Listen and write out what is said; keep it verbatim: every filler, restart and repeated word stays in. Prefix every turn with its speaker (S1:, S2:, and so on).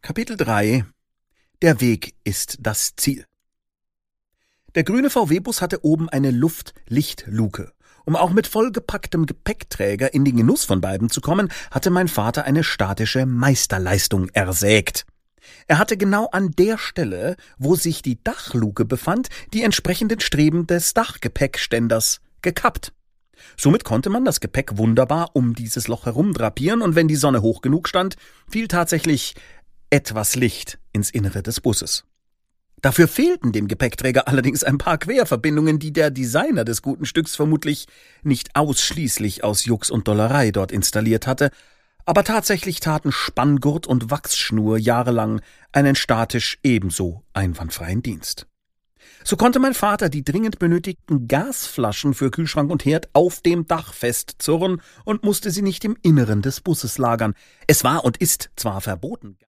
S1: Kapitel drei. Der Weg ist das Ziel. Der grüne V W-Bus hatte oben eine Luftlichtluke. Um auch mit vollgepacktem Gepäckträger in den Genuss von beiden zu kommen, hatte mein Vater eine statische Meisterleistung ersägt. Er hatte genau an der Stelle, wo sich die Dachluke befand, die entsprechenden Streben des Dachgepäckständers gekappt. Somit konnte man das Gepäck wunderbar um dieses Loch herum drapieren, und wenn die Sonne hoch genug stand, fiel tatsächlich etwas Licht ins Innere des Busses. Dafür fehlten dem Gepäckträger allerdings ein paar Querverbindungen, die der Designer des guten Stücks vermutlich nicht ausschließlich aus Jux und Dollerei dort installiert hatte, aber tatsächlich taten Spanngurt und Wachsschnur jahrelang einen statisch ebenso einwandfreien Dienst. So konnte mein Vater die dringend benötigten Gasflaschen für Kühlschrank und Herd auf dem Dach festzurren und musste sie nicht im Inneren des Busses lagern. Es war und ist zwar verboten,